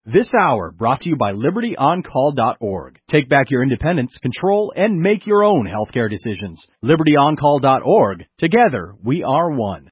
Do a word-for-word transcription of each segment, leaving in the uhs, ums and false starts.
This hour brought to you by Liberty On Call dot org. Take back your independence, control, and make your own healthcare decisions. Liberty On Call dot org. Together, we are one.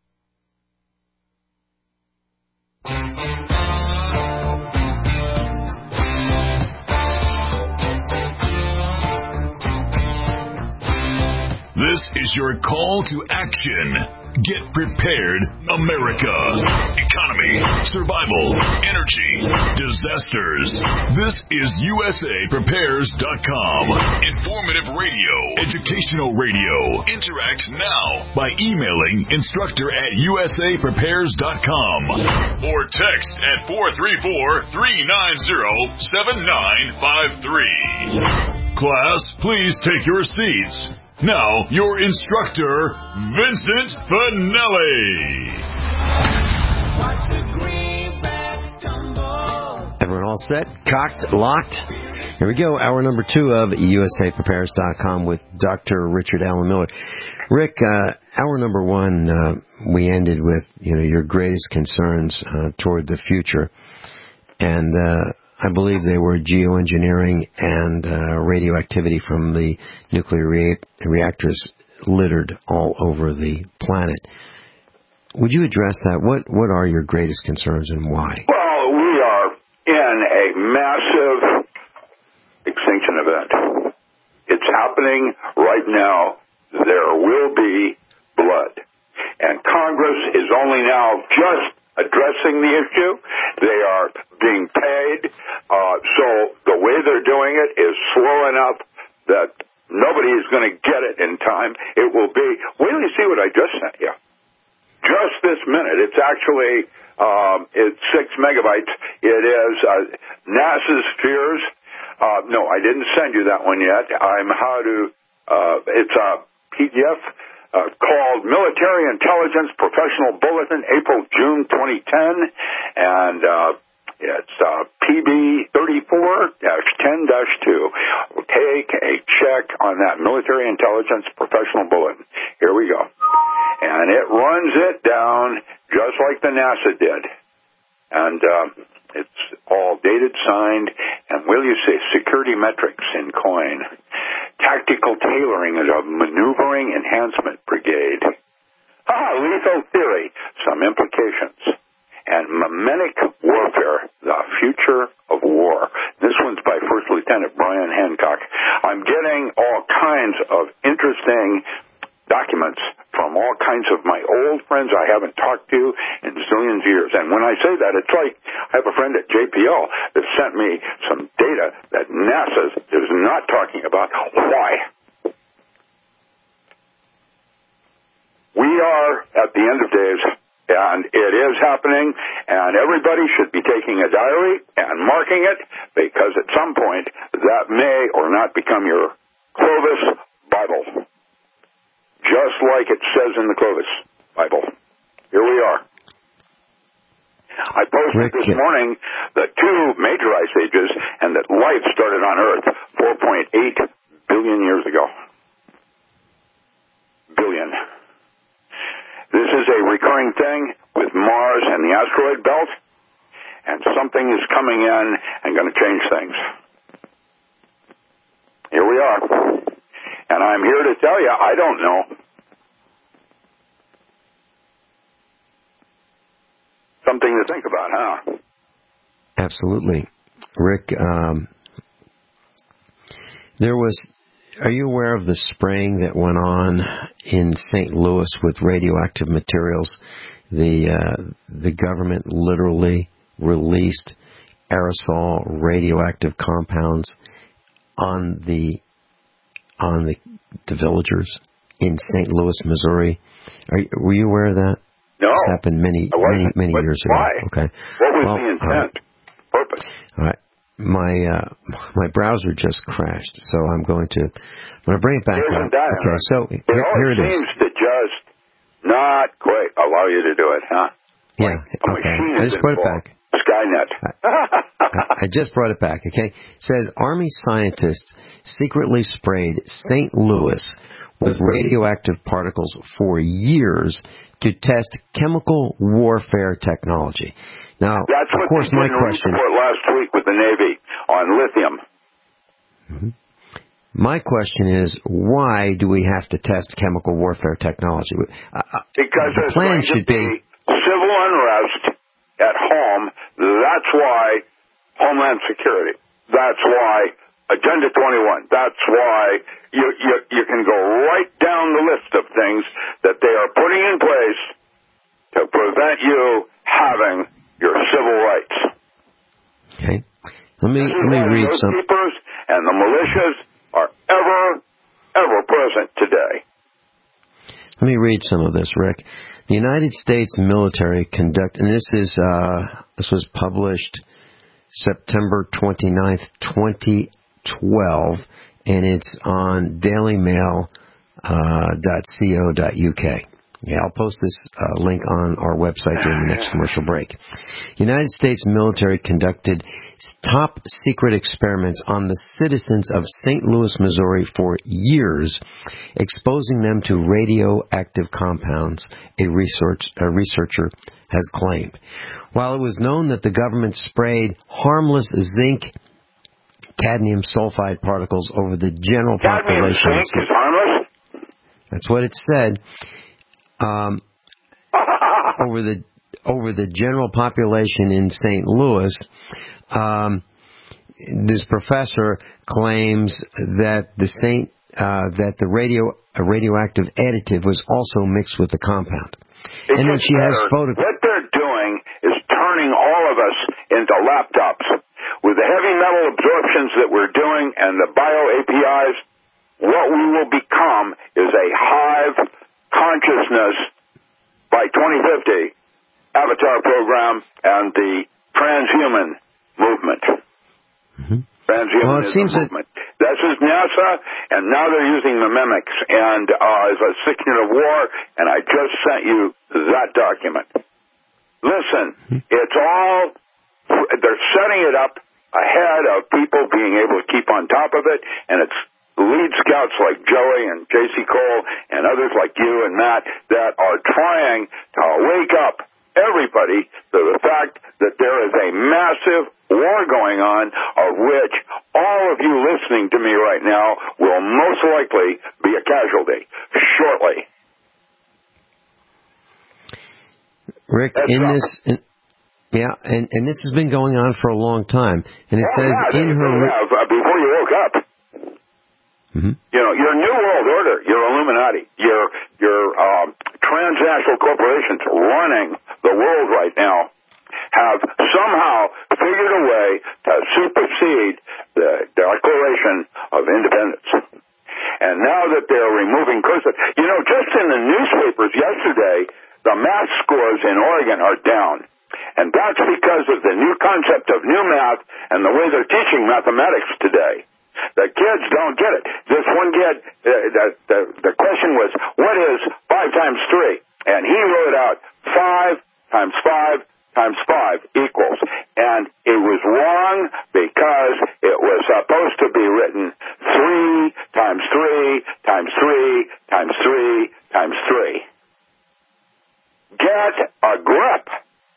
This is your call to action. Get prepared, America. Economy, survival, energy, disasters. This is U S A Prepares dot com. Informative radio, educational radio. Interact now by emailing instructor at U S A Prepares dot com or text at four three four, three nine zero, seven nine five three. Class, please take your seats. Now, your instructor, Vincent Finelli. Everyone all set? Cocked? Locked? Here we go. Hour number two of U S A Prepares dot com with Doctor Richard Alan Miller. Rick, uh, hour number one, uh, we ended with, you know, your greatest concerns uh, toward the future. And uh, I believe they were geoengineering and uh, radioactivity from the nuclear rea- reactors littered all over the planet. Would you address that? What what are your greatest concerns and why? Well, we are in a massive extinction event. It's happening right now. There will be blood. And Congress is only now just addressing the issue. They are being paid. Uh, so the way they're doing it is slow enough that nobody is going to get it in time. It will be, wait till you see what I just sent you. Just this minute. It's actually, um, it's six megabytes. It is uh, NASA's fears. Uh, no, I didn't send you that one yet. I'm how to, uh, it's a P D F. Uh, called Military Intelligence Professional Bulletin, April June twenty ten, and uh, it's uh, P B thirty-four dash ten dash two. We'll take a check on that Military Intelligence Professional Bulletin. Here we go. And it runs it down just like the NASA did. And uh, it's all dated, signed, and will you say security metrics in coin. Tactical tailoring is a maneuvering enhancement brigade. Ah, lethal theory, some implications. And mimetic warfare, the future of war. This one's by First Lieutenant Brian Hancock. I'm getting all kinds of interesting documents from all kinds of my old friends I haven't talked to in zillions of years. And when I say that, it's like I have a friend at J P L that sent me some data that NASA is not talking about. Why? We are at the end of days, and it is happening, and everybody should be taking a diary and marking it, because at some point that may or not become your Clovis Bible. Just like it says in the Clovis Bible. Here we are. I posted Rick, this morning the two major ice ages and that life started on Earth four point eight billion years ago. Billion. This is a recurring thing with Mars and the asteroid belt, and something is coming in and going to change things. Here we are. And I'm here to tell you, I don't know. Something to think about, huh? Absolutely. Rick, um, there was, are you aware of the spraying that went on in Saint Louis with radioactive materials? The, uh, the government literally released aerosol radioactive compounds on the on the, the villagers in Saint Louis, Missouri. Are, were you aware of that? No. This happened many, many, many but years why? ago. Okay. What was well, the intent? Uh, Purpose? All right. My uh, my browser just crashed, so I'm going to I'm going to bring it back Isn't up. that Okay, so it here, here it is. seems to just not quite allow you to do it, huh? Yeah. Like okay. I just brought it back. Skynet. I, I just brought it back, okay? It says Army scientists secretly sprayed Saint Louis with radioactive particles for years to test chemical warfare technology. Now, That's of what course, they my did in a question... report last week with the Navy on lithium. Mm-hmm. My question is, why do we have to test chemical warfare technology? Uh, because the there's plan going to should be, be civil unrest at home. That's why Homeland Security. That's why Agenda twenty-one. That's why you, you, you can go right down the list of things that they are putting in place to prevent you having your civil rights. Okay. Let me, this is let me why read those some... keepers and the militias are ever, ever present today. Let me read some of this, Rick. The United States military conduct, and this is uh, this was published September twenty-ninth, twenty twelve, and it's on daily mail dot co dot uk. Yeah, I'll post this uh, link on our website during the next commercial break. United States military conducted top secret experiments on the citizens of Saint Louis, Missouri for years, exposing them to radioactive compounds, a, research, a researcher has claimed. While it was known that the government sprayed harmless zinc cadmium sulfide particles over the general Cadmium population. zinc is harmless? That's what it said. Um, over the over the general population in Saint Louis, um, this professor claims that the Saint uh, that the radio a radioactive additive was also mixed with the compound. It and then she better. has photographs. What they're doing is turning all of us into laptops. With the heavy metal absorptions that we're doing and the bio-A P Is, what we will become is a hive consciousness by twenty fifty, Avatar program, and the transhuman movement. Mm-hmm. Transhumanism well, it seems movement. That... This is NASA, and now they're using the mimics, and uh, as a signet of war, and I just sent you that document. Listen, mm-hmm. It's all, they're setting it up ahead of people being able to keep on top of it, and it's lead scouts like Joey and J C Cole and others like you and Matt that are trying to wake up everybody to the fact that there is a massive war going on, of which all of you listening to me right now will most likely be a casualty shortly. Rick, That's in up. this... In, yeah, and, and this has been going on for a long time. And it oh, says yeah, in they, her... They have, uh, before you woke up. Mm-hmm. You know, your New World Order, your Illuminati, your your um, transnational corporations running the world right now have somehow figured a way to supersede the Declaration of Independence. And now that they're removing cursive, you know, just in the newspapers yesterday, the math scores in Oregon are down. And that's because of the new concept of new math and the way they're teaching mathematics today. The kids don't get it. This one kid, uh, the, the, the question was, what is five times three? And he wrote out five times five times five equals. And it was wrong because it was supposed to be written three times three times three times three times three. Get a grip.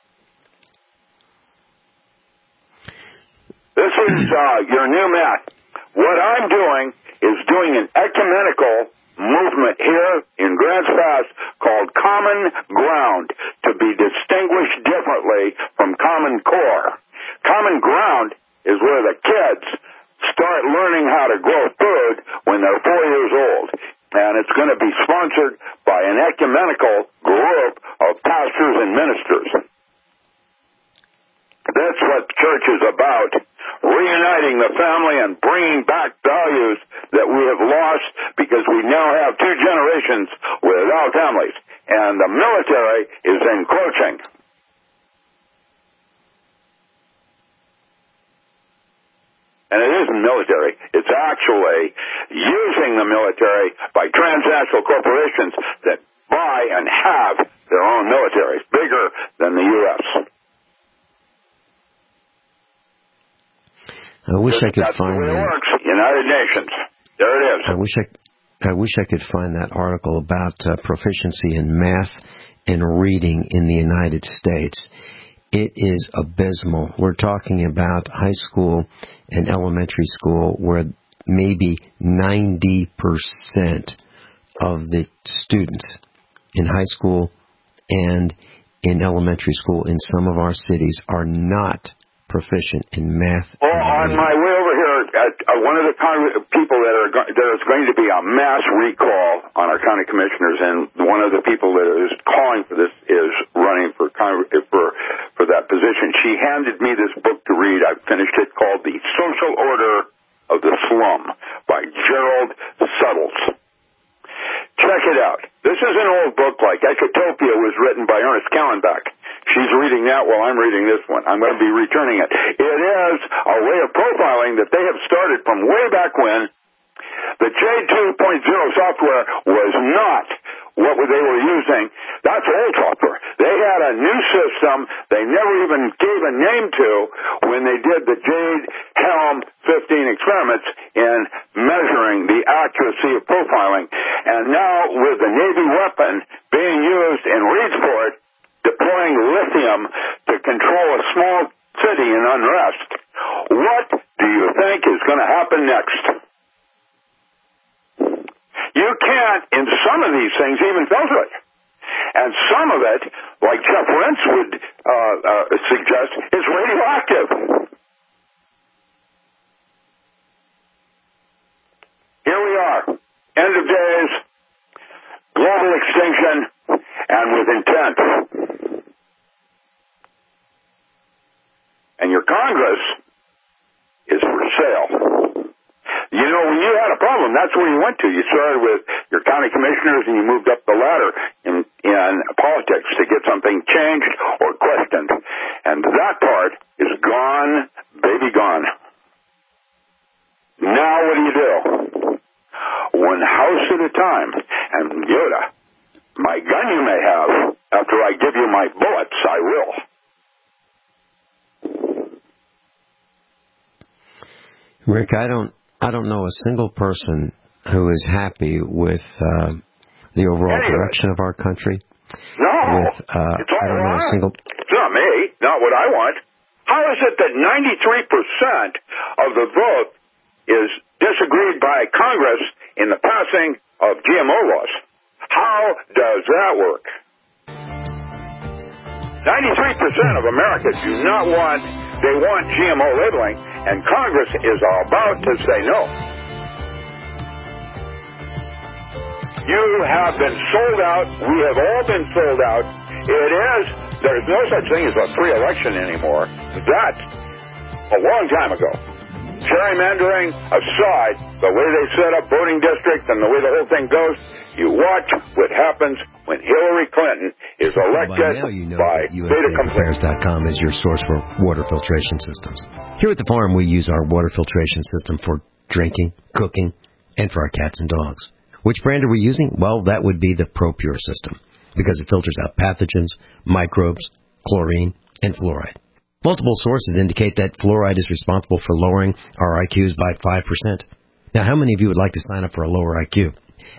This is uh, your new math. What I'm doing is doing an ecumenical movement here in Grants Pass called Common Ground, to be distinguished differently from Common Core. Common Ground is where the kids start learning how to grow food when they're four years old. And it's going to be sponsored by an ecumenical group of pastors and ministers. That's what church is about. Reuniting the family and bringing back values that we have lost because we now have two generations without families. And the military is encroaching. And it isn't military. It's actually using the military by transnational corporations that buy and have their own militaries, bigger than the U S I wish I could That's find the way it the... works. United Nations. There it is. I wish I, I wish I could find that article about uh, proficiency in math and reading in the United States. It is abysmal. We're talking about high school and elementary school where maybe ninety percent of the students in high school and in elementary school in some of our cities are not proficient in math. Well, on my way over here, at, uh, one of the con- people that are go- there is going to be a mass recall on our county commissioners, and one of the people that is calling for this is running for con- for for that position. She handed me this book to read. I finished it, called "The Social Order of the Slum" by Gerald Suttles. Check it out. This is an old book, like Ecotopia was written by Ernest Callenbach. She's reading that while I'm reading this one. I'm going to be returning it. It is a way of profiling that they have started from way back when. The J two point oh software was not what they were using. That's old software. They had a new system they never even gave a name to when they did the Jade Helm fifteen experiments in measuring the accuracy of profiling. And now with the Navy weapon being used in Reedsport, deploying lithium to control a small city in unrest, what do you think is going to happen next? You can't, in some of these things, even filter it. And some of it, like Jeff Rentz would uh, uh, suggest, is radioactive. Here we are, end of days, global extinction, and with intent. And your Congress is for sale. You know, when you had a problem, that's where you went to. You started with your county commissioners and you moved up the ladder in, in politics to get something changed or questioned. And that part is gone, baby gone. Now what do you do? One house at a time. And Yoda, my gun you may have. After I give you my bullets, I will. Rick, I don't I don't know a single person who is happy with uh, the overall anyway, direction of our country. No, with, uh, it's all I don't wrong. know a single. It's not me, not what I want. How is it that ninety-three percent of the vote is disagreed by Congress in the passing of G M O laws? How does that work? ninety-three percent of America do not want, they want G M O labeling, and Congress is about to say no. You have been sold out. We have all been sold out. It is, there's no such thing as a free election anymore. That's a long time ago. Gerrymandering aside, the way they set up voting districts and the way the whole thing goes, you watch what happens when Hillary Clinton is elected by, now you know by U S A Prepares dot com is your source for water filtration systems. Here at the farm, we use our water filtration system for drinking, cooking, and for our cats and dogs. Which brand are we using? Well, that would be the ProPure system, because it filters out pathogens, microbes, chlorine, and fluoride. Multiple sources indicate that fluoride is responsible for lowering our I Qs by five percent. Now, how many of you would like to sign up for a lower I Q?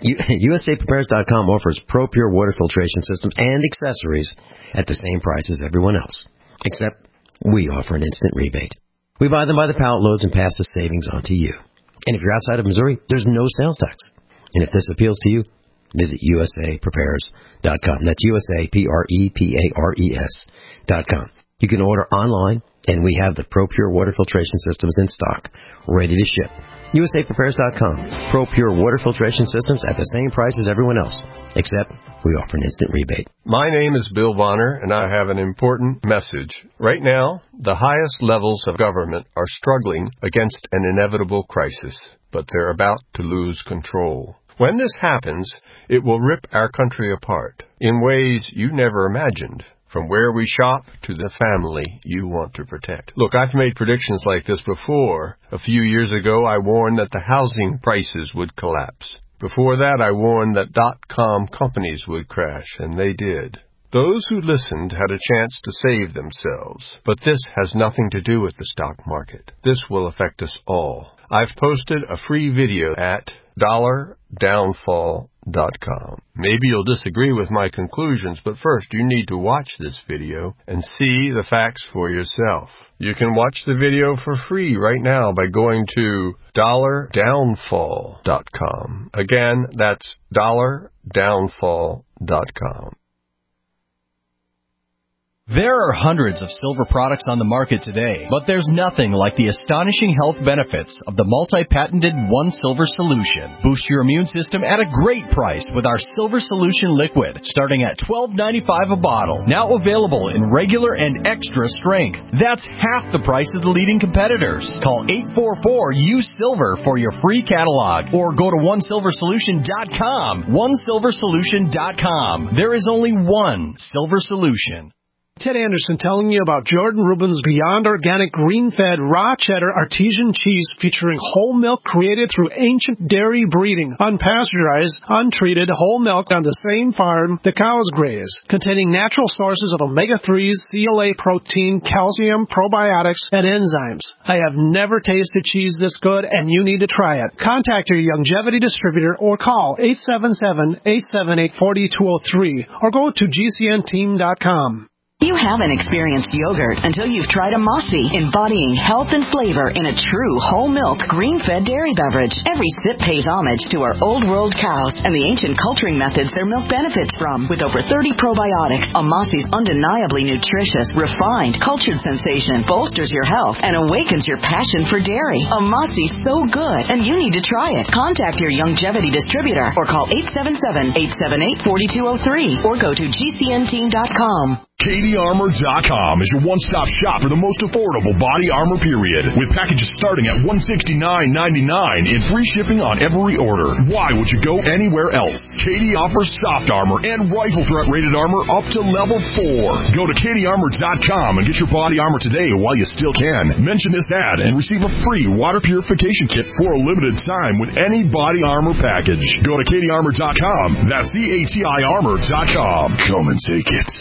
U S A Prepares dot com offers ProPure water filtration systems and accessories at the same price as everyone else, except we offer an instant rebate. We buy them by the pallet loads and pass the savings on to you. And if you're outside of Missouri, there's no sales tax. And if this appeals to you, visit U S A Prepares dot com. That's U S A P R E P A R E S dot com. You can order online, and we have the ProPure water filtration systems in stock, ready to ship. U S A Prepares dot com. ProPure water filtration systems at the same price as everyone else, except we offer an instant rebate. My name is Bill Bonner, and I have an important message. Right now, the highest levels of government are struggling against an inevitable crisis, but they're about to lose control. When this happens, it will rip our country apart in ways you never imagined. From where we shop to the family you want to protect. Look, I've made predictions like this before. A few years ago, I warned that the housing prices would collapse. Before that, I warned that dot-com companies would crash, and they did. Those who listened had a chance to save themselves. But this has nothing to do with the stock market. This will affect us all. I've posted a free video at dollar downfall dot com. Maybe you'll disagree with my conclusions, but first you need to watch this video and see the facts for yourself. You can watch the video for free right now by going to dollar downfall dot com. Again, that's dollar downfall dot com. There are hundreds of silver products on the market today, but there's nothing like the astonishing health benefits of the multi-patented One Silver Solution. Boost your immune system at a great price with our Silver Solution Liquid, starting at twelve ninety-five a bottle. Now available in regular and extra strength. That's half the price of the leading competitors. Call eight four four, U S I L V E R for your free catalog, or go to one silver solution dot com. one silver solution dot com. There is only one Silver Solution. Ted Anderson telling you about Jordan Rubin's Beyond Organic Green-Fed Raw Cheddar Artesian Cheese featuring whole milk created through ancient dairy breeding, unpasteurized, untreated whole milk on the same farm the cows graze, containing natural sources of omega threes, C L A protein, calcium, probiotics, and enzymes. I have never tasted cheese this good, and you need to try it. Contact your Youngevity distributor or call eight seven seven, eight seven eight, four two zero three or go to G C N team dot com. You haven't experienced yogurt until you've tried a Mossy, embodying health and flavor in a true whole milk, green-fed dairy beverage. Every sip pays homage to our old world cows and the ancient culturing methods their milk benefits from. With over thirty probiotics, a Mossy's undeniably nutritious, refined, cultured sensation bolsters your health and awakens your passion for dairy. A Mossy's so good, and you need to try it. Contact your Youngevity distributor or call eight seven seven, eight seven eight, four two zero three or go to G C N team dot com. Katie Armor dot com is your one-stop shop for the most affordable body armor period, with packages starting at one hundred sixty-nine ninety-nine and free shipping on every order. Why would you go anywhere else? Katie offers soft armor and rifle threat rated armor up to level four. Go to Katie Armor dot com and get your body armor today while you still can. Mention this ad and receive a free water purification kit for a limited time with any body armor package. Go to Katie Armor dot com. That's C A T I Armor dot com. Come and take it.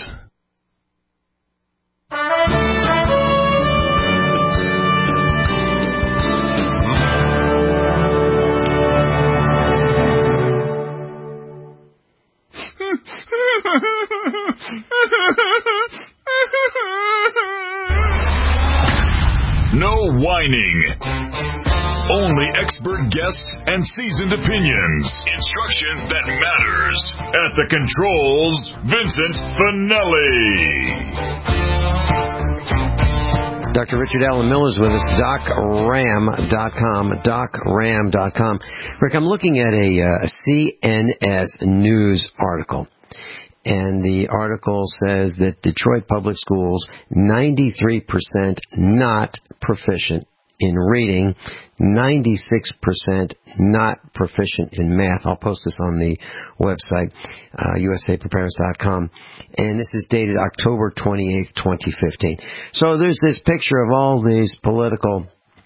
No whining. Only expert guests and seasoned opinions. Instruction that matters. At the controls, Vincent Finelli. Doctor Richard Allen Miller is with us, doc ram dot com, doc ram dot com. Rick, I'm looking at a, uh, a C N S News article, and the article says that Detroit Public Schools, ninety-three percent not proficient in reading, ninety-six percent not proficient in math. I'll post this on the website, uh, U S A prepares dot com. And this is dated October twenty-eighth, twenty fifteen. So there's this picture of all these political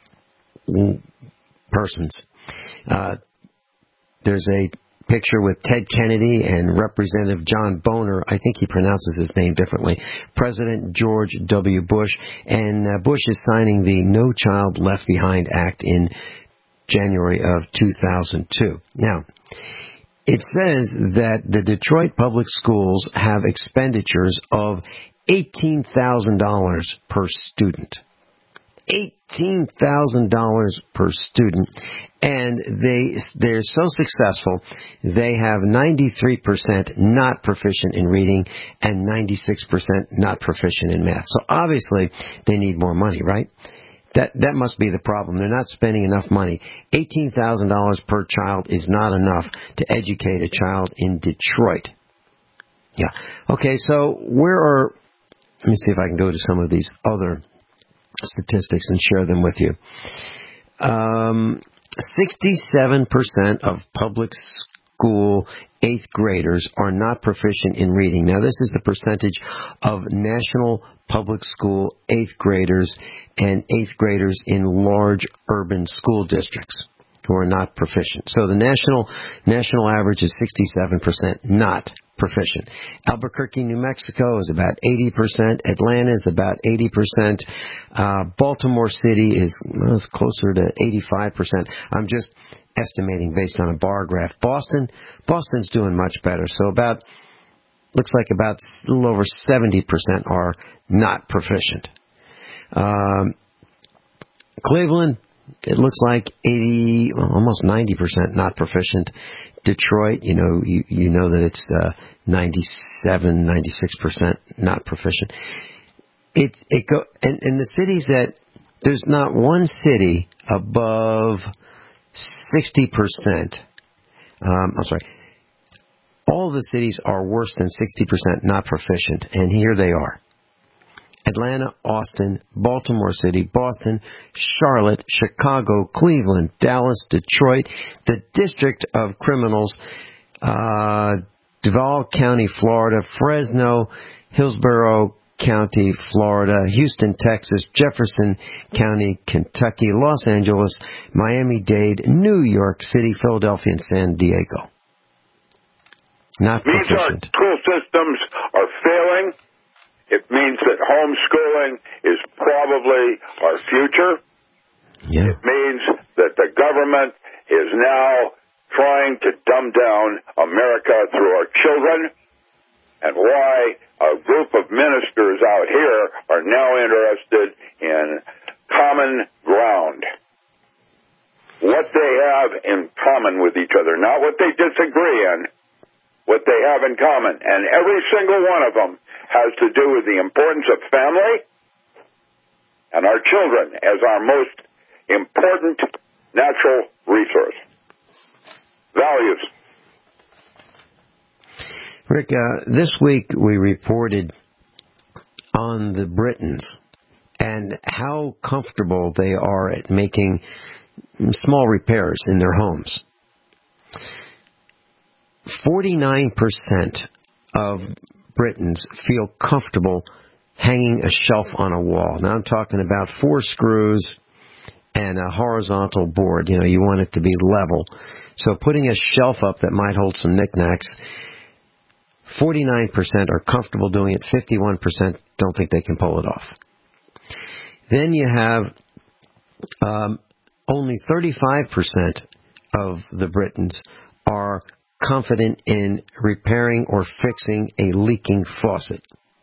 persons. Uh, there's a picture with Ted Kennedy and Representative John Boehner. I think he pronounces his name differently. President George W. Bush. And uh, Bush is signing the No Child Left Behind Act in January of two thousand two. Now, it says that the Detroit Public Schools have expenditures of eighteen thousand dollars per student. eighteen thousand dollars per student. And they, they're so successful, they have ninety-three percent not proficient in reading and ninety-six percent not proficient in math. So obviously, they need more money, right? That that must be the problem. They're not spending enough money. eighteen thousand dollars per child is not enough to educate a child in Detroit. Yeah. Okay, so where are... Let me see if I can go to some of these other statistics and share them with you. Um, sixty-seven percent of public school eighth graders are not proficient in reading. Now, this is the percentage of national public school eighth graders and eighth graders in large urban school districts who are not proficient. So the national national average is sixty-seven percent not proficient. Albuquerque, New Mexico is about eighty percent. Atlanta is about eighty percent. Uh, Baltimore City is well, it's closer to eighty-five percent. I'm just estimating based on a bar graph. Boston, Boston's doing much better. So about, looks like about a little over seventy percent are not proficient. Um, Cleveland, it looks like eighty, well, almost ninety percent not proficient. Detroit, you know, you, you know that it's uh, ninety-seven, ninety-six percent not proficient. It it go and, and the cities that there's not one city above sixty percent. Um, I'm sorry. All the cities are worse than sixty percent not proficient, and here they are. Atlanta, Austin, Baltimore City, Boston, Charlotte, Chicago, Cleveland, Dallas, Detroit, the District of Criminals, uh, Duval County, Florida, Fresno, Hillsborough County, Florida, Houston, Texas, Jefferson County, Kentucky, Los Angeles, Miami-Dade, New York City, Philadelphia, and San Diego. Not means proficient. Our school systems are failing. It means that homeschooling is probably our future. Yeah. It means that the government is now trying to dumb down America through our children, and why a group of ministers out here are now interested in common ground. What they have in common with each other, not what they disagree in, what they have in common. And every single one of them has to do with the importance of family and our children as our most important natural resource. Values. Rick, uh, this week we reported on the Britons and how comfortable they are at making small repairs in their homes. forty-nine percent of Britons feel comfortable hanging a shelf on a wall. Now I'm talking about four screws and a horizontal board. You know, you want it to be level. So putting a shelf up that might hold some knickknacks, forty-nine percent are comfortable doing it, fifty-one percent don't think they can pull it off. Then you have um, only thirty-five percent of the Britons are confident in repairing or fixing a leaking faucet.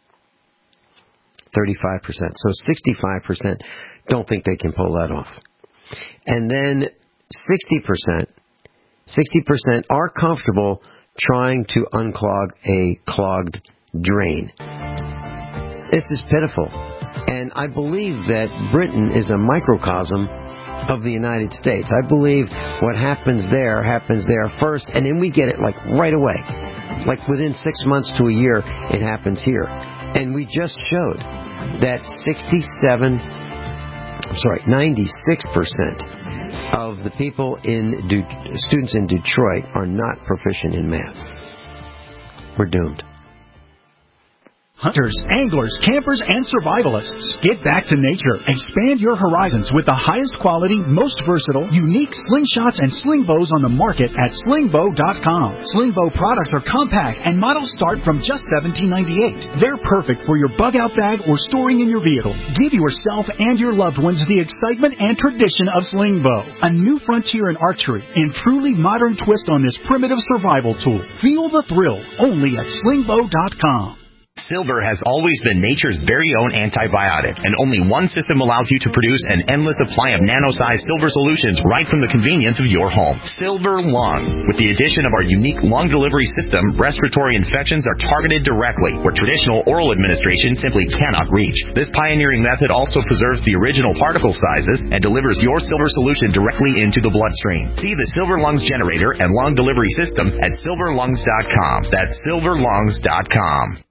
thirty-five percent. So sixty-five percent don't think they can pull that off. And then sixty percent, sixty percent are comfortable trying to unclog a clogged drain. This is pitiful. And I believe that Britain is a microcosm of the United States. I believe what happens there happens there first, and then we get it like right away. Like within six months to a year, it happens here. And we just showed that sixty-seven, I'm sorry, ninety-six percent of the people in, De- students in Detroit are not proficient in math. We're doomed. Hunters, anglers, campers, and survivalists. Get back to nature. Expand your horizons with the highest quality, most versatile, unique slingshots and sling bows on the market at sling bow dot com. Sling bow products are compact and models start from just seventeen ninety-eight. They're perfect for your bug out bag or storing in your vehicle. Give yourself and your loved ones the excitement and tradition of sling bow. A new frontier in archery and truly modern twist on this primitive survival tool. Feel the thrill only at sling bow dot com. Silver has always been nature's very own antibiotic, and only one system allows you to produce an endless supply of nano-sized silver solutions right from the convenience of your home. Silver Lungs. With the addition of our unique lung delivery system, respiratory infections are targeted directly, where traditional oral administration simply cannot reach. This pioneering method also preserves the original particle sizes and delivers your silver solution directly into the bloodstream. See the Silver Lungs generator and lung delivery system at silver lungs dot com. That's silver lungs dot com.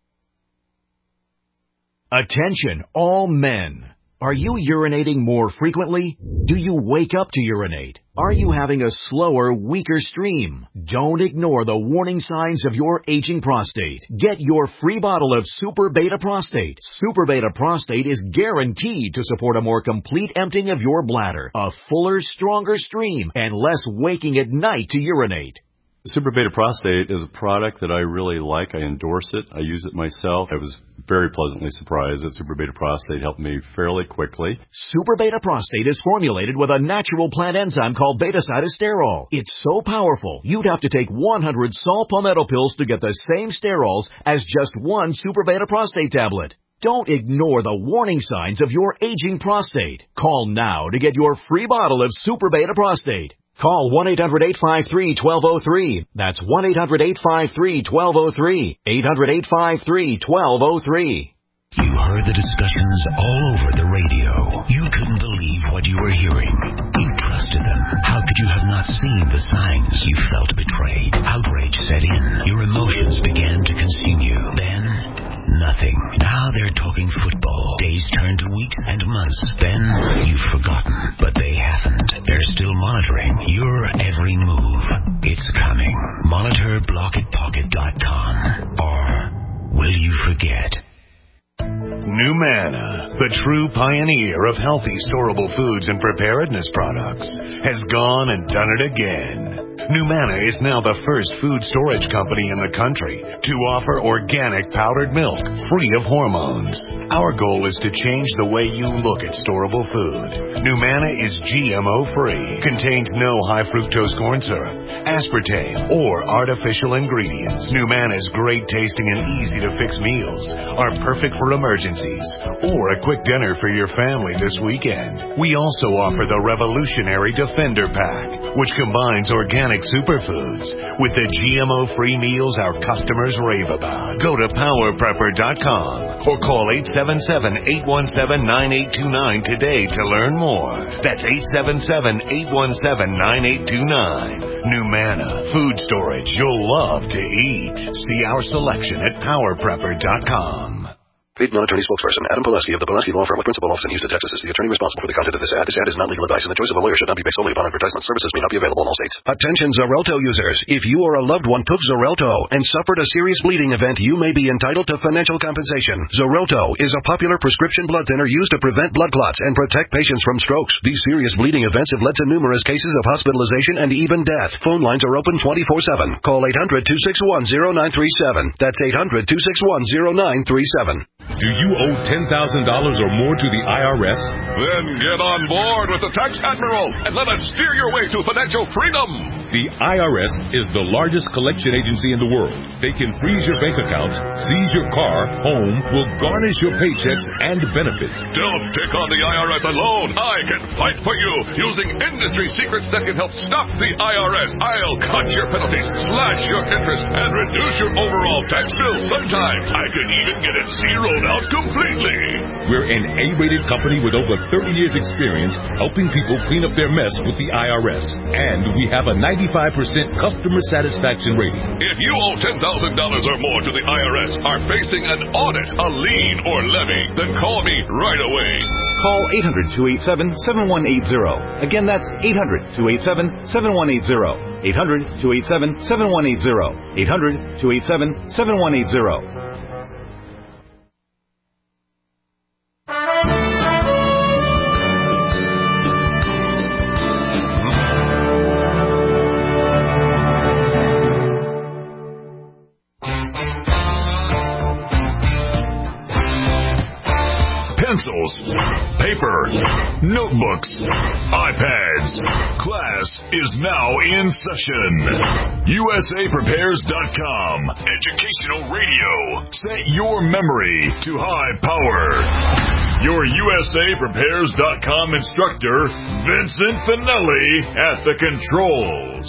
Attention, all men. Are you urinating more frequently? Do you wake up to urinate? Are you having a slower, weaker stream? Don't ignore the warning signs of your aging prostate. Get your free bottle of Super Beta Prostate. Super Beta Prostate is guaranteed to support a more complete emptying of your bladder, a fuller, stronger stream, and less waking at night to urinate. Super Beta Prostate is a product that I really like. I endorse it. I use it myself. I was very pleasantly surprised that Super Beta Prostate helped me fairly quickly. Super Beta Prostate is formulated with a natural plant enzyme called beta-cytosterol. It's so powerful, you'd have to take one hundred saw palmetto pills to get the same sterols as just one Super Beta Prostate tablet. Don't ignore the warning signs of your aging prostate. Call now to get your free bottle of Super Beta Prostate. Call one eight hundred eight five three one two zero three. That's one eight hundred eight five three one two zero three. eight hundred eight five three one two zero three. You heard the discussions all over the radio. You couldn't believe what you were hearing. You trusted them. How could you have not seen the signs? You felt betrayed. Outrage set in. Your emotions began to consume you. Then, nothing. Now they're talking football. Days turn to weeks and months. Then, you've forgotten. But they haven't. They're still monitoring your every move. It's coming. Monitor block it pocket dot com. Or will you forget? NuManna, the true pioneer of healthy storable foods and preparedness products, has gone and done it again. NuManna is now the first food storage company in the country to offer organic powdered milk free of hormones. Our goal is to change the way you look at storable food. NuManna is G M O-free, contains no high fructose corn syrup, aspartame, or artificial ingredients. NuManna's great tasting and easy to fix meals are perfect for emergencies or a quick dinner for your family this weekend. We also offer the revolutionary Defender Pack, which combines organic superfoods with the G M O-free meals our customers rave about. Go to power prepper dot com or call eight seven seven, eight one seven, nine eight two nine today to learn more. That's eight seven seven, eight one seven, nine eight two nine. NuManna, food storage you'll love to eat. See our selection at power prepper dot com. Paid non-attorney spokesperson Adam Pileski of the Pileski Law Firm with principal office in Houston, Texas is the attorney responsible for the content of this ad. This ad is not legal advice, and the choice of a lawyer should not be based solely upon advertisement. Services may not be available in all states. Attention Xarelto users. If you or a loved one took Xarelto and suffered a serious bleeding event, you may be entitled to financial compensation. Xarelto is a popular prescription blood thinner used to prevent blood clots and protect patients from strokes. These serious bleeding events have led to numerous cases of hospitalization and even death. Phone lines are open twenty-four seven. Call eight hundred, two six one, zero nine three seven. That's eight hundred, two six one, zero nine three seven. Do you owe ten thousand dollars or more to the I R S? Then get on board with the Tax Admiral and let us steer your way to financial freedom. The I R S is the largest collection agency in the world. They can freeze your bank accounts, seize your car, home, will garnish your paychecks and benefits. Don't pick on the I R S alone. I can fight for you using industry secrets that can help stop the I R S. I'll cut your penalties, slash your interest, and reduce your overall tax bill. Sometimes I can even get it zeroed out completely. We're an A-rated company with over thirty years experience helping people clean up their mess with the I R S. And we have a ninety-five percent customer satisfaction rating. If you owe ten thousand dollars or more to the I R S, are facing an audit, a lien, or levy, then call me right away. Call eight hundred, two eight seven, seven one eight zero. Again, that's eight hundred, two eight seven, seven one eight zero. eight hundred, two eight seven, seven one eight zero. eight hundred, two eight seven, seven one eight zero. Pencils, paper, notebooks, iPads. Class is now in session. U S A Prepares dot com. Educational radio. Set your memory to high power. Your U S A Prepares dot com instructor, Vincent Finelli, at the controls.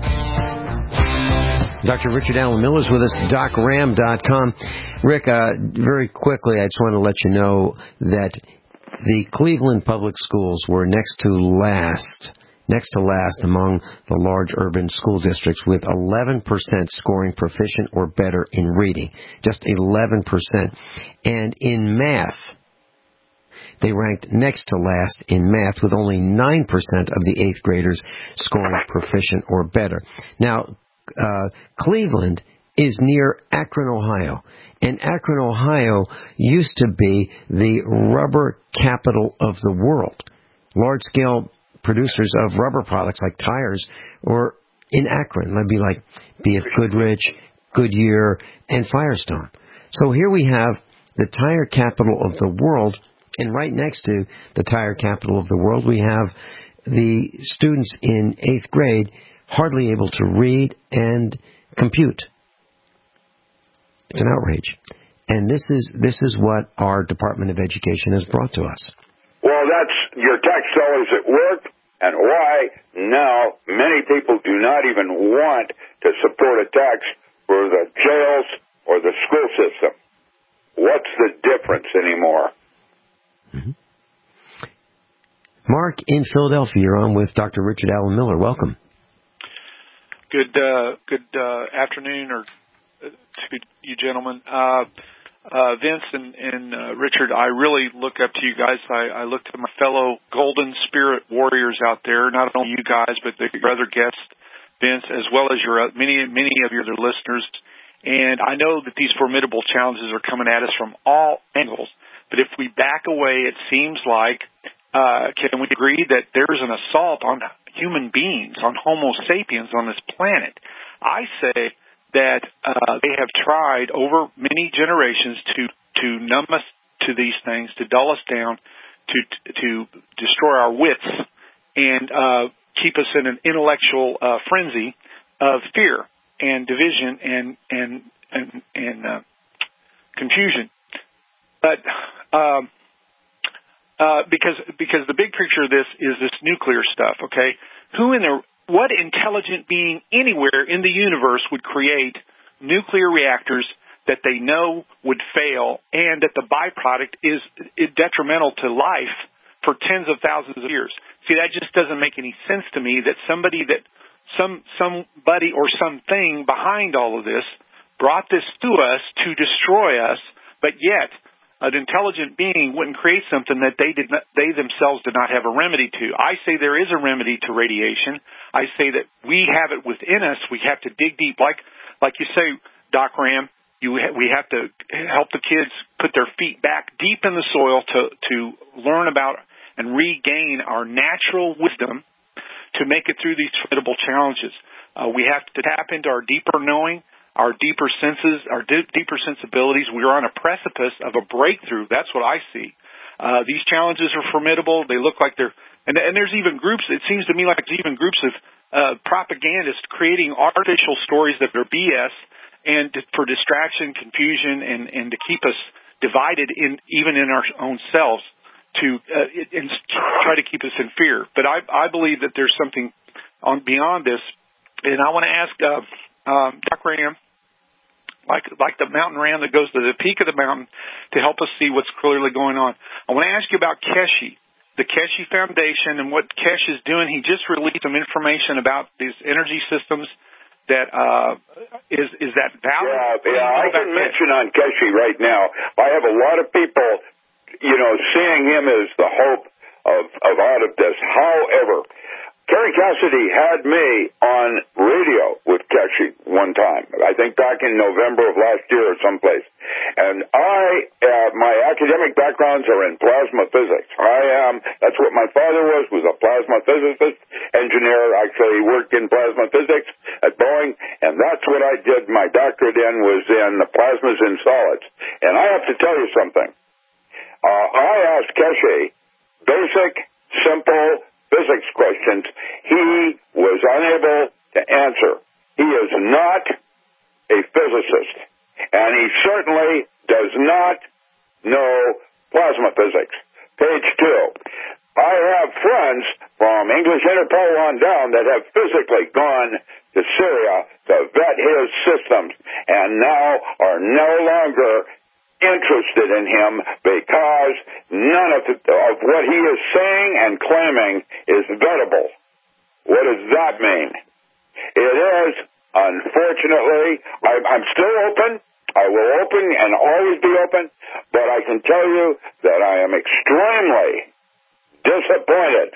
Doctor Richard Allen Miller is with us, doc ram dot com. Rick, uh, very quickly, I just want to let you know that the Cleveland Public Schools were next to last, next to last among the large urban school districts with eleven percent scoring proficient or better in reading. Just eleven percent. And in math, they ranked next to last in math with only nine percent of the eighth graders scoring proficient or better. Now, Uh, Cleveland is near Akron, Ohio. And Akron, Ohio used to be the rubber capital of the world. Large-scale producers of rubber products like tires were in Akron. That'd be like B F Goodrich, Goodyear, and Firestone. So here we have the tire capital of the world, and right next to the tire capital of the world, we have the students in eighth grade hardly able to read and compute. It's an outrage. And this is this is what our Department of Education has brought to us. Well, that's your tax dollars at work, and why now many people do not even want to support a tax for the jails or the school system. What's the difference anymore? Mm-hmm. Mark in Philadelphia, you're on with Doctor Richard Allen Miller. Welcome. Good, uh, good uh, afternoon, or uh, to you gentlemen. Uh, uh, Vince and, and uh, Richard, I really look up to you guys. I, I look to my fellow Golden Spirit warriors out there, not only you guys, but the, your other guests, Vince, as well as your many, many of your other listeners. And I know that these formidable challenges are coming at us from all angles. But if we back away, it seems like, uh, can we agree that there's an assault on human beings, on Homo sapiens on this planet? I say that uh, they have tried over many generations to, to numb us to these things, to dull us down, to to destroy our wits, and uh, keep us in an intellectual uh, frenzy of fear and division and and and, and uh, confusion. But um, uh, because because the big picture of this is this nuclear stuff. Okay, who in the what intelligent being anywhere in the universe would create nuclear reactors that they know would fail and that the byproduct is detrimental to life for tens of thousands of years? See, that just doesn't make any sense to me, that somebody that some somebody or something behind all of this brought this to us to destroy us, but yet an intelligent being wouldn't create something that they did not, they themselves did not have a remedy to. I say there is a remedy to radiation. I say that we have it within us. We have to dig deep, like like you say, Doc Ram. You ha- we have to help the kids put their feet back deep in the soil to to learn about and regain our natural wisdom to make it through these formidable challenges. Uh, we have to tap into our deeper knowing, our deeper senses, our di- deeper sensibilities. We are on a precipice of a breakthrough. That's what I see. Uh, these challenges are formidable. They look like they're, and, and there's even groups, it seems to me like there's even groups of uh, propagandists creating artificial stories that are B S and to, for distraction, confusion, and, and to keep us divided in even in our own selves to uh, and try to keep us in fear. But I, I believe that there's something on beyond this, and I want to ask uh, um, Doctor Ram, like like the mountain ram that goes to the peak of the mountain to help us see what's clearly going on. I want to ask you about Keshe, the Keshe Foundation, and what Keshe is doing. He just released some information about these energy systems. That uh, is is that valid? Yeah, yeah. I can mention on Keshe right now. I have a lot of people, you know, seeing him as the hope of of out of this. However, Kerry Cassidy had me on radio with Keshe one time, I think back in November of last year or someplace. And I, uh, my academic backgrounds are in plasma physics. I am, that's what my father was, was a plasma physicist, engineer, actually worked in plasma physics at Boeing, and that's what I did. My doctorate in was in the plasmas in solids. And I have to tell you something. Uh, I asked Keshe basic, simple physics questions he was unable to answer. He is not a physicist, and he certainly does not know plasma physics. Page two. I have friends from English Interpol on down that have physically gone to Syria to vet his systems and now are no longer interested in him because none of, the, of what he is saying and claiming is vettable. What does that mean? It is, unfortunately, I, I'm still open. I will open and always be open, but I can tell you that I am extremely disappointed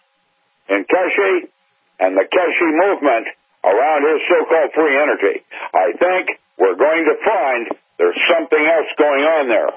in Keshe and the Keshe movement around his so-called free energy. I think we're going to find there's something else going on there.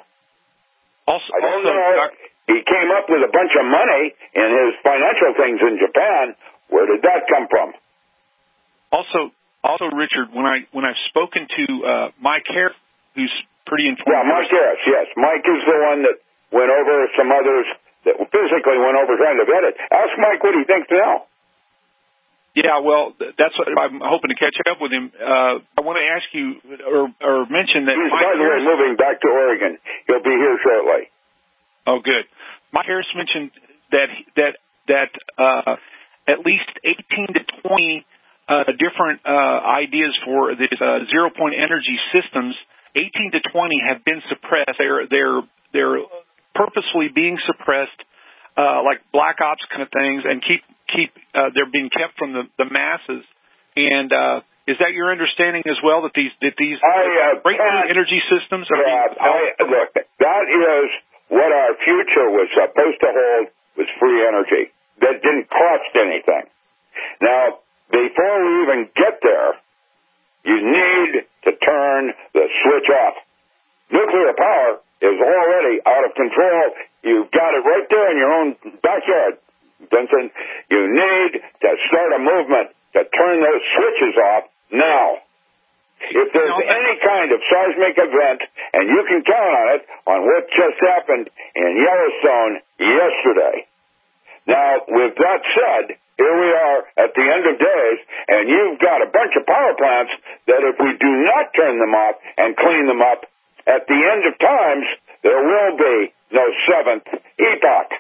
Also, I don't also, know. Doc- he came up with a bunch of money in his financial things in Japan. Where did that come from? also, also, Richard, when I when I've spoken to uh, Mike Harris, who's pretty informed. Yeah, Mike Harris. Yes, Mike is the one that went over. Some others that physically went over trying to vet it. Ask Mike what he thinks now. Yeah, well, that's what I'm hoping to catch up with him. Uh, I want to ask you or, or mention that He's, Mike by the way, Harris, moving back to Oregon. He'll be here shortly. Oh, good. Mike Harris mentioned that that that uh, at least eighteen to twenty uh, different uh, ideas for these uh, zero-point energy systems. eighteen to twenty have been suppressed. They're they're they're purposefully being suppressed, uh, like black ops kind of things, and keep keep uh, they're being kept from the, the masses. And uh, is that your understanding as well, that these that these I, uh, breakthrough energy systems are yeah, being I, look, that is what our future was supposed to hold, was free energy that didn't cost anything. Now, before we even get there, you need to turn the switch off. Nuclear power is already out of control. You've got it right there in your own backyard, Vincent. You need to start a movement to turn those switches off now. If there's any kind of seismic event, and you can count on it, on what just happened in Yellowstone yesterday. Now, with that said, here we are at the end of days, and you've got a bunch of power plants that if we do not turn them off and clean them up, at the end of times, there will be no seventh epoch.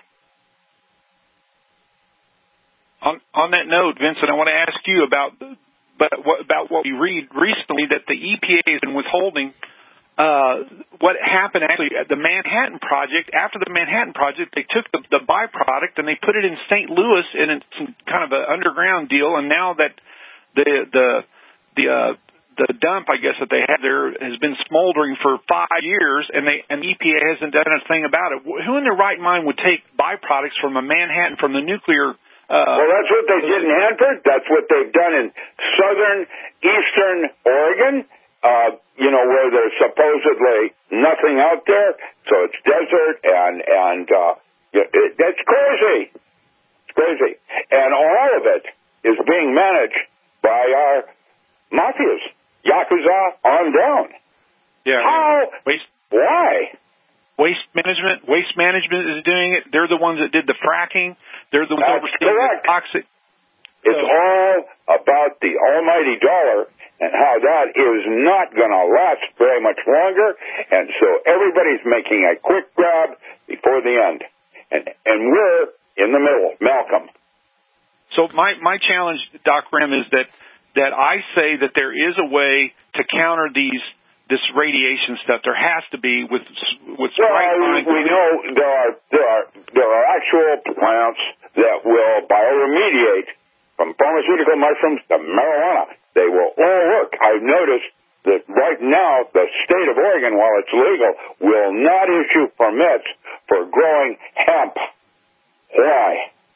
On, on that note, Vincent, I want to ask you about but what, about what we read recently, that the E P A has been withholding uh, what happened actually at the Manhattan Project. After the Manhattan Project, they took the, the byproduct and they put it in Saint Louis in a, some kind of an underground deal. And now that the the the uh, the dump, I guess, that they had there has been smoldering for five years, and they and E P A hasn't done a thing about it. Who in their right mind would take byproducts from a Manhattan, from the nuclear? Uh, well, that's what they did in Hanford. That's what they've done in southern, eastern Oregon, uh, you know, where there's supposedly nothing out there. So it's desert, and, and uh, it, it, it's crazy. It's crazy. And all of it is being managed by our mafias, Yakuza on down. Yeah. How? Waste. Why? Waste management. Waste management is doing it. They're the ones that did the fracking. They're the ones overseeing the toxic. It's so, all about the almighty dollar and how that is not going to last very much longer. And so everybody's making a quick grab before the end. And and we're in the middle, Malcolm. So my, my challenge, Doc Rem, is that, that I say that there is a way to counter these this radiation stuff. There has to be with with well, right we, we know there are there are there are actual plants that will bioremediate from pharmaceutical mushrooms to marijuana. They will all work. I've noticed that right now the state of Oregon, while it's legal, will not issue permits for growing hemp. Why?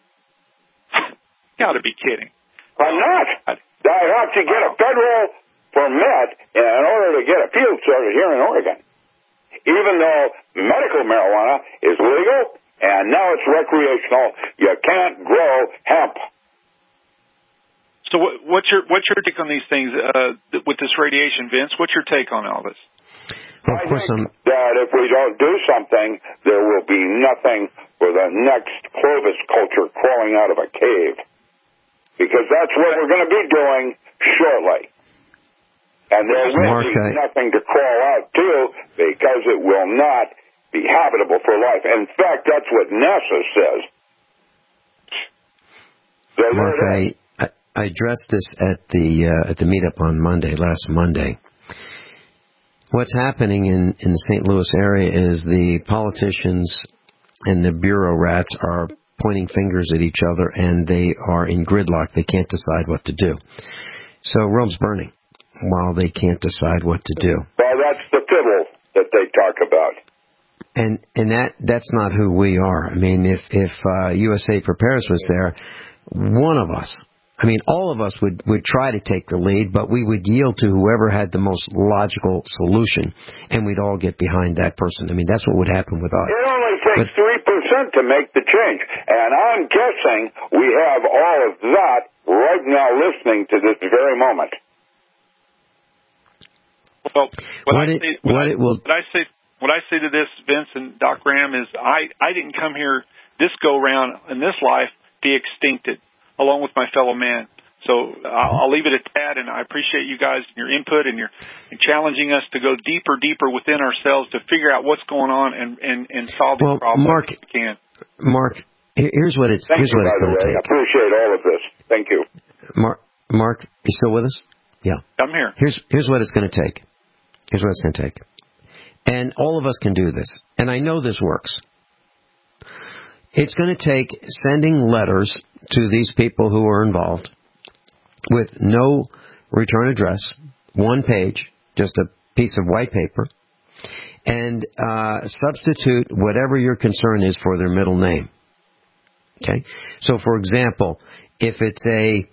Got to be kidding. I'm not. I have to get a federal permit in order to get a field started here in Oregon. Even though medical marijuana is legal and now it's recreational, you can't grow hemp. So what, what's your what's your take on these things uh, with this radiation, Vince? What's your take on all this? Well, of course, I'm... that if we don't do something, there will be nothing for the next Clovis culture crawling out of a cave. Because that's what we're going to be doing shortly. And there will Mark, be I... nothing to crawl out to because it will not be habitable for life. In fact, that's what NASA says. So Mark, I, I, I addressed this at the uh, at the meetup on Monday, last Monday. What's happening in, in the Saint Louis area is the politicians and the bureau rats are pointing fingers at each other, and they are in gridlock. They can't decide what to do. So Rome's burning while they can't decide what to do. Well, that's the fiddle that they talk about. And and that that's not who we are. I mean, if if uh, U S A Prepares was there, one of us, I mean, all of us would, would try to take the lead, but we would yield to whoever had the most logical solution, and we'd all get behind that person. I mean, that's what would happen with us. It only takes but, three percent consent to make the change. And I'm guessing we have all of that right now listening to this very moment. Well, what, what, I, it, say, what, what I, it will... what I say, what I say to this, Vince and Doc Ram, is I, I didn't come here this go round in this life be extincted along with my fellow man. So I'll, I'll leave it at that, and I appreciate you guys and your input and your and challenging us to go deeper, deeper within ourselves to figure out what's going on and, and, and solve these well, problems Mark, if we can. Mark, here's what it's Thank here's you, what it's by the going to way. take. I appreciate all of this. Thank you. Mark, Mark, you still with us? Yeah. I'm here. Here's here's what it's going to take. Here's what it's going to take. And all of us can do this. And I know this works. It's going to take sending letters to these people who are involved with no return address, one page, just a piece of white paper, and uh, substitute whatever your concern is for their middle name. Okay? So, for example, if it's a,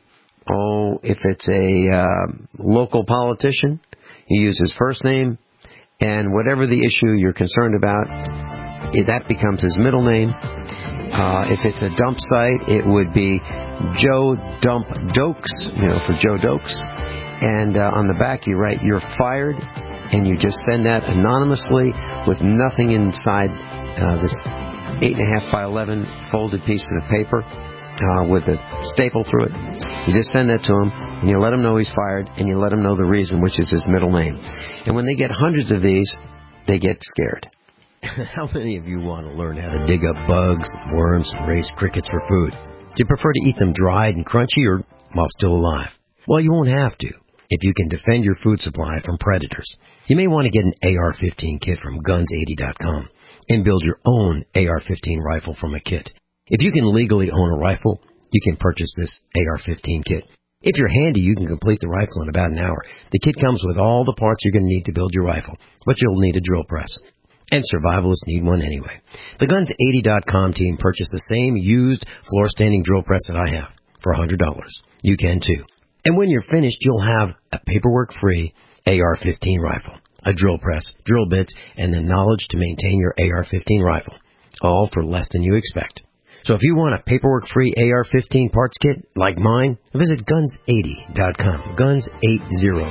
oh, if it's a uh, local politician, you use his first name, and whatever the issue you're concerned about, it, that becomes his middle name. Uh, if it's a dump site, it would be Joe Dump Dokes, you know, for Joe Dokes. And uh, on the back, you write, "You're fired," and you just send that anonymously with nothing inside uh, this eight and a half by eleven folded piece of paper uh, with a staple through it. You just send that to him, and you let him know he's fired, and you let him know the reason, which is his middle name. And when they get hundreds of these, they get scared. How many of you want to learn how to dig up bugs, worms, and raise crickets for food? Do you prefer to eat them dried and crunchy or while still alive? Well, you won't have to if you can defend your food supply from predators. You may want to get an A R fifteen kit from guns eighty dot com and build your own A R fifteen rifle from a kit. If you can legally own a rifle, you can purchase this A R fifteen kit. If you're handy, you can complete the rifle in about an hour. The kit comes with all the parts you're going to need to build your rifle, but you'll need a drill press. And survivalists need one anyway. The guns eighty dot com team purchased the same used floor-standing drill press that I have for one hundred dollars. You can too. And when you're finished, you'll have a paperwork-free A R fifteen rifle, a drill press, drill bits, and the knowledge to maintain your A R fifteen rifle, all for less than you expect. So if you want a paperwork-free A R fifteen parts kit like mine, visit guns eighty dot com, guns eighty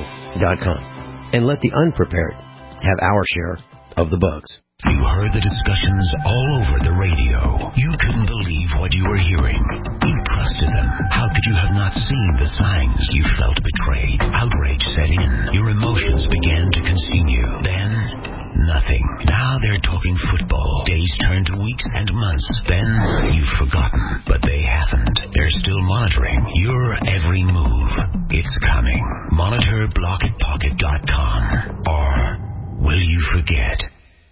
dot com, and let the unprepared have our share of the bugs. You heard the discussions all over the radio. You couldn't believe what you were hearing. You trusted them. How could you have not seen the signs? You felt betrayed. Outrage set in. Your emotions began to consume you. Then, nothing. Now they're talking football. Days turn to weeks and months. Then, you've forgotten. But they haven't. They're still monitoring your every move. It's coming. Monitor blocket pocket dot com. Or will you forget?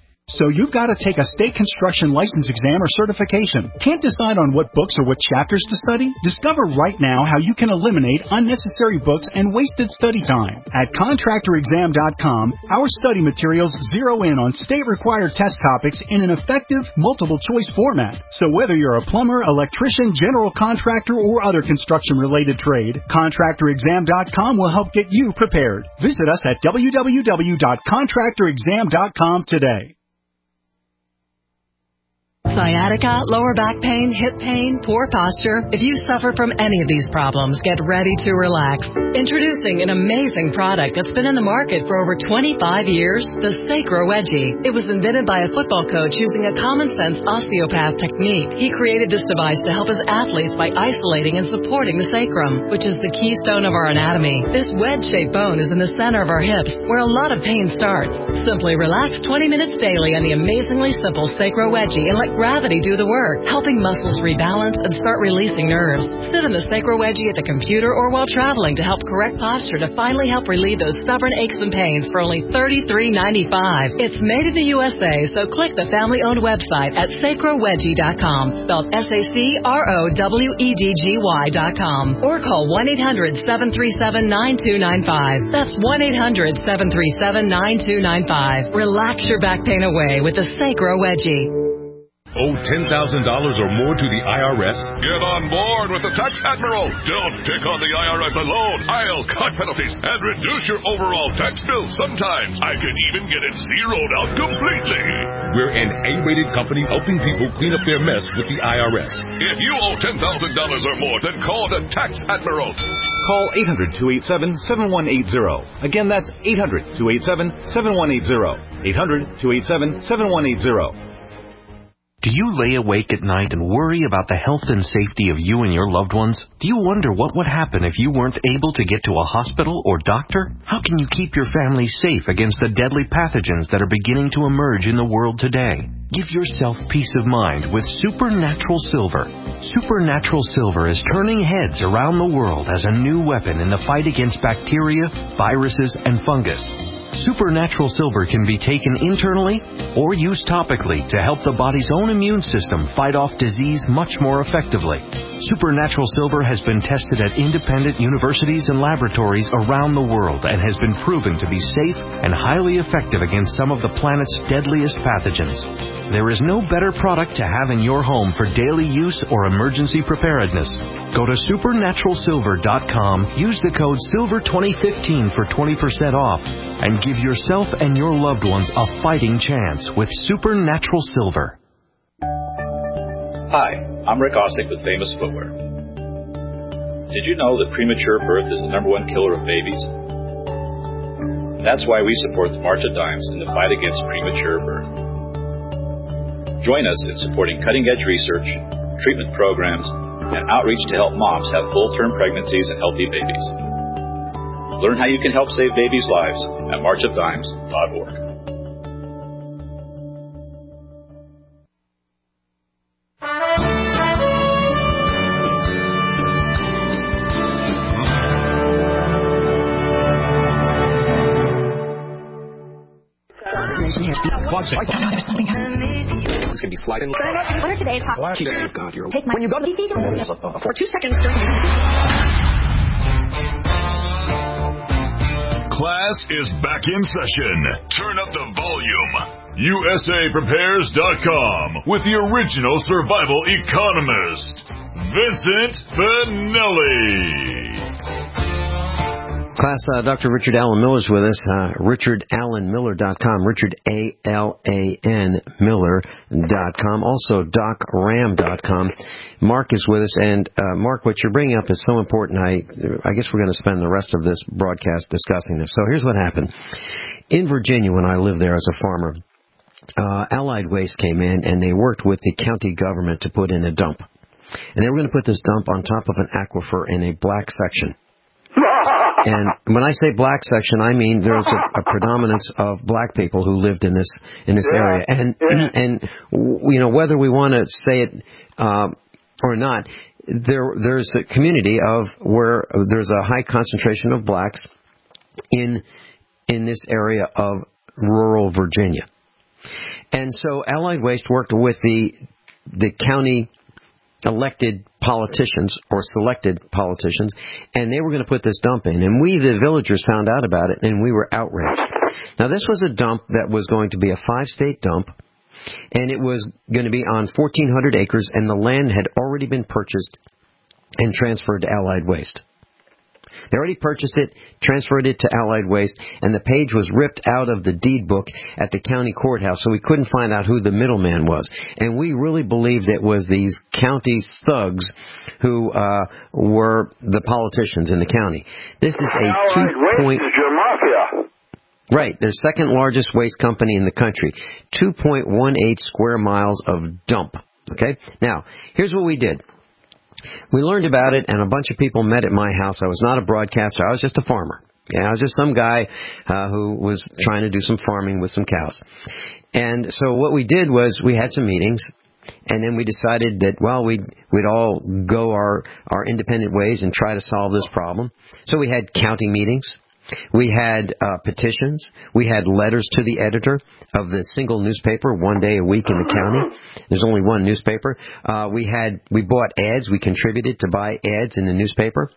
So you've got to take a state construction license exam or certification. Can't decide on what books or what chapters to study? Discover right now how you can eliminate unnecessary books and wasted study time. At contractor exam dot com, our study materials zero in on state-required test topics in an effective, multiple-choice format. So whether you're a plumber, electrician, general contractor, or other construction-related trade, contractor exam dot com will help get you prepared. Visit us at w w w dot contractor exam dot com today. Sciatica, lower back pain, hip pain, poor posture. If you suffer from any of these problems, get ready to relax. Introducing an amazing product that's been in the market for over twenty-five years, the Sacro Wedgie. It was invented by a football coach using a common-sense osteopath technique. He created this device to help his athletes by isolating and supporting the sacrum, which is the keystone of our anatomy. This wedge-shaped bone is in the center of our hips, where a lot of pain starts. Simply relax twenty minutes daily on the amazingly simple Sacro Wedgie and let gravity do the work, helping muscles rebalance and start releasing nerves. Sit in the Sacro Wedgie at the computer or while traveling to help correct posture to finally help relieve those stubborn aches and pains for only thirty-three ninety-five. It's made in the U S A, so click the family-owned website at sacro wedgie dot com, spelled S A C R O W E D G Y dot com, or call one eight hundred seven three seven nine two nine five. That's one eight hundred seven three seven nine two nine five. Relax your back pain away with the Sacro Wedgie. owe ten thousand dollars or more to the I R S? Get on board with the Tax Admiral. Don't take on the I R S alone. I'll cut penalties and reduce your overall tax bill. Sometimes I can even get it zeroed out completely. We're an A-rated company helping people clean up their mess with the I R S. If you owe ten thousand dollars or more, then call the Tax Admiral. Call eight hundred, two eight seven, seven one eight zero. Again, that's eight hundred, two eight seven, seven one eight zero. eight hundred, two eight seven, seven one eight zero. Do you lay awake at night and worry about the health and safety of you and your loved ones? Do you wonder what would happen if you weren't able to get to a hospital or doctor? How can you keep your family safe against the deadly pathogens that are beginning to emerge in the world today? Give yourself peace of mind with Supernatural Silver. Supernatural Silver is turning heads around the world as a new weapon in the fight against bacteria, viruses, and fungus. Supernatural Silver can be taken internally or used topically to help the body's own immune system fight off disease much more effectively. Supernatural Silver has been tested at independent universities and laboratories around the world and has been proven to be safe and highly effective against some of the planet's deadliest pathogens. There is no better product to have in your home for daily use or emergency preparedness. Go to supernatural silver dot com, use the code silver twenty fifteen for twenty percent off, and give yourself and your loved ones a fighting chance with Supernatural Silver. Hi, I'm Rick Ossick with Famous Footwear. Did you know that premature birth is the number one killer of babies? That's why we support the March of Dimes in the fight against premature birth. Join us in supporting cutting-edge research, treatment programs, and outreach to help moms have full-term pregnancies and healthy babies. Learn how you can help save babies' lives at march of dimes dot org. It's going to be sliding. What are today's hot? Oh, God, you're Take my, when you go to the for two seconds. Class is back in session. Turn up the volume. U S A Prepares dot com with the original survival economist, Vincent Finelli. Class, uh, Doctor Richard Alan Miller is with us, uh, richard allen miller dot com, Richard A L A N Miller dot com, also doc ram dot com. Mark is with us, and uh, Mark, what you're bringing up is so important. I I guess we're going to spend the rest of this broadcast discussing this. So here's what happened. In Virginia, when I lived there as a farmer, uh, Allied Waste came in, and they worked with the county government to put in a dump. And they were going to put this dump on top of an aquifer in a black section. And when I say black section, I mean there's a, a predominance of black people who lived in this in this yeah. area, and yeah. and you know whether we want to say it uh, or not, there there's a community of where there's a high concentration of blacks in in this area of rural Virginia, and so Allied Waste worked with the the county elected politicians or selected politicians, and they were going to put this dump in. And we, the villagers, found out about it, and we were outraged. Now, this was a dump that was going to be a five-state dump, and it was going to be on fourteen hundred acres, and the land had already been purchased and transferred to Allied Waste. They already purchased it, transferred it to Allied Waste, and the page was ripped out of the deed book at the county courthouse, so we couldn't find out who the middleman was. And we really believed it was these county thugs who uh, were the politicians in the county. This is a two point... Waste is your mafia. Right, the second largest waste company in the country. two point one eight square miles of dump. Okay? Now, here's what we did. We learned about it, and a bunch of people met at my house. I was not a broadcaster. I was just a farmer. Yeah, I was just some guy uh, who was trying to do some farming with some cows. And so what we did was we had some meetings, and then we decided that, well, we'd, we'd all go our, our independent ways and try to solve this problem. So we had county meetings. We had uh, petitions. We had letters to the editor of the single newspaper one day a week in the county. There's only one newspaper. Uh, we had we bought ads. We contributed to buy ads in the newspaper.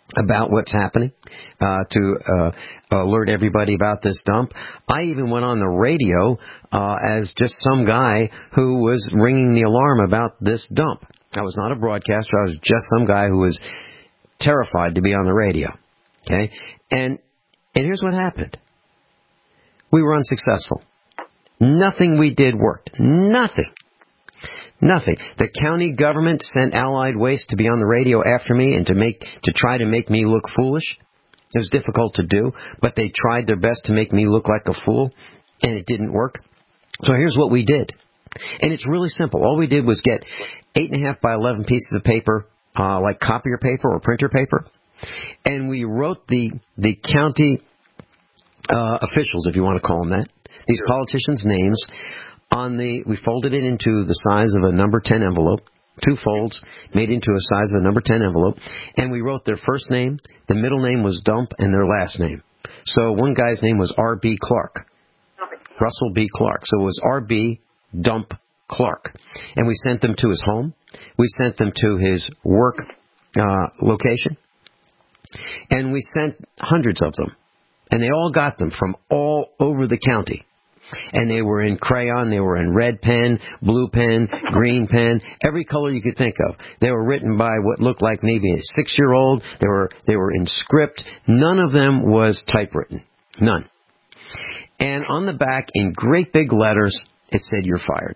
about what's happening, uh, to uh, alert everybody about this dump. I even went on the radio uh, as just some guy who was ringing the alarm about this dump. I was not a broadcaster. I was just some guy who was terrified to be on the radio. Okay? And and here's what happened. We were unsuccessful. Nothing we did worked. Nothing. Nothing. The county government sent Allied Waste to be on the radio after me and to make to try to make me look foolish. It was difficult to do, but they tried their best to make me look like a fool, and it didn't work. So here's what we did. And it's really simple. All we did was get eight and a half by eleven pieces of paper, uh, like copier paper or printer paper, and we wrote the the county uh, officials, if you want to call them that, these politicians' names. On the, we folded it into the size of a number ten envelope, two folds, made into a size of a number ten envelope, and we wrote their first name, the middle name was Dump, and their last name. So one guy's name was R B Clark, Russell B. Clark. So it was R B Dump Clark. And we sent them to his home. We sent them to his work uh, location. And we sent hundreds of them. And they all got them from all over the county. And they were in crayon, they were in red pen, blue pen, green pen, every color you could think of. They were written by what looked like maybe a six-year-old. They were they were in script. None of them was typewritten. None. And on the back, in great big letters, it said, "You're fired."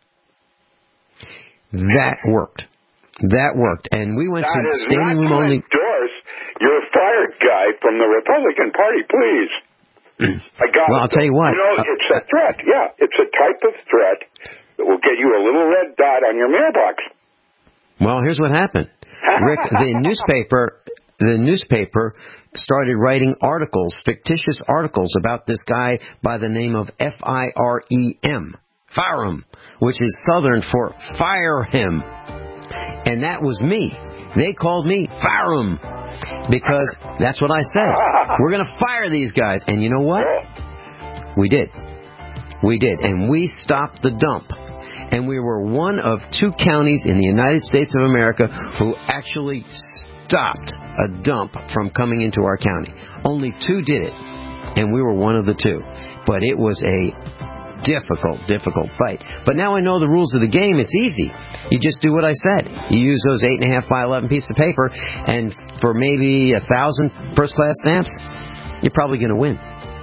That worked. That worked. And we went that to is standing room not to only. endorse your fired guy from the Republican Party, please. I got well, it. I'll tell you what. You know, it's a threat. Yeah, it's a type of threat that will get you a little red dot on your mailbox. Well, here's what happened. Rick, the newspaper, the newspaper started writing articles, fictitious articles about this guy by the name of F I R E M, Firem, which is Southern for fire him. And that was me. They called me Firem. Because that's what I said. We're going to fire these guys. And you know what? We did. We did. And we stopped the dump. And we were one of two counties in the United States of America who actually stopped a dump from coming into our county. Only two did it. And we were one of the two. But it was a difficult, difficult fight. But now I know the rules of the game. It's easy. You just do what I said. You use those eight and a half by eleven pieces of paper, and for maybe a thousand first-class stamps, you're probably going to win.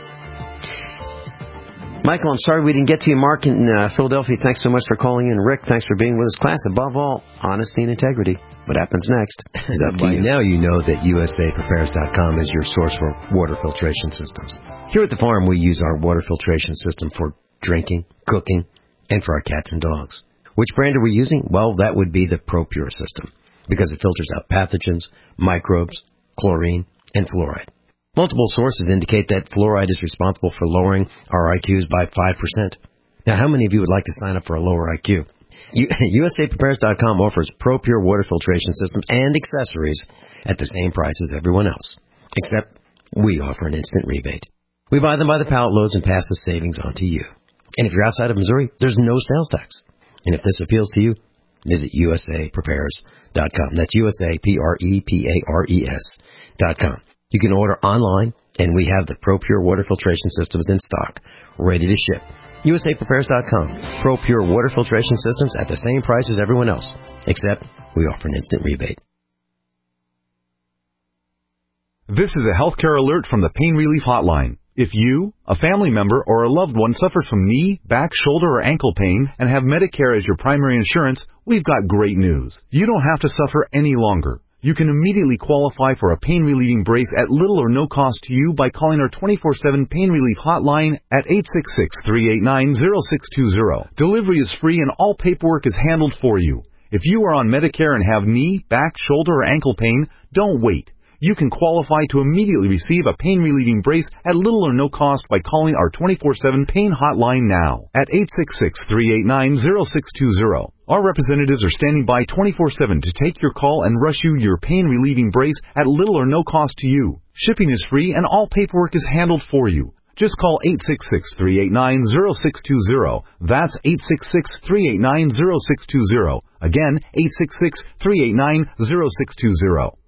Michael, I'm sorry we didn't get to you. Mark in uh, Philadelphia, thanks so much for calling in. Rick, thanks for being with us. Class, above all, honesty and integrity. What happens next is up to By you. now you know that U S A Prepares dot com is your source for water filtration systems. Here at the farm, we use our water filtration system for drinking, cooking, and for our cats and dogs. Which brand are we using? Well, that would be the ProPure system, because it filters out pathogens, microbes, chlorine, and fluoride. Multiple sources indicate that fluoride is responsible for lowering our I Qs by five percent. Now, how many of you would like to sign up for a lower I Q? U S A Prepares dot com offers ProPure water filtration systems and accessories at the same price as everyone else, except we offer an instant rebate. We buy them by the pallet loads and pass the savings on to you. And if you're outside of Missouri, there's no sales tax. And if this appeals to you, visit U S A Prepares dot com. That's U S A P R E P A R E S dot com. You can order online, and we have the ProPure water filtration systems in stock, ready to ship. U S A Prepares dot com. ProPure water filtration systems at the same price as everyone else, except we offer an instant rebate. This is a healthcare alert from the Pain Relief Hotline. If you, a family member, or a loved one suffers from knee, back, shoulder, or ankle pain and have Medicare as your primary insurance, we've got great news. You don't have to suffer any longer. You can immediately qualify for a pain-relieving brace at little or no cost to you by calling our twenty-four seven Pain Relief Hotline at eight six six, three eight nine, zero six two zero. Delivery is free and all paperwork is handled for you. If you are on Medicare and have knee, back, shoulder, or ankle pain, don't wait. You can qualify to immediately receive a pain-relieving brace at little or no cost by calling our twenty-four seven Pain Hotline now at eight six six, three eight nine, zero six two zero. Our representatives are standing by twenty-four seven to take your call and rush you your pain-relieving brace at little or no cost to you. Shipping is free and all paperwork is handled for you. Just call eight six six, three eight nine, zero six two zero. That's eight six six, three eight nine, zero six two zero. Again, eight six six, three eight nine, zero six two zero.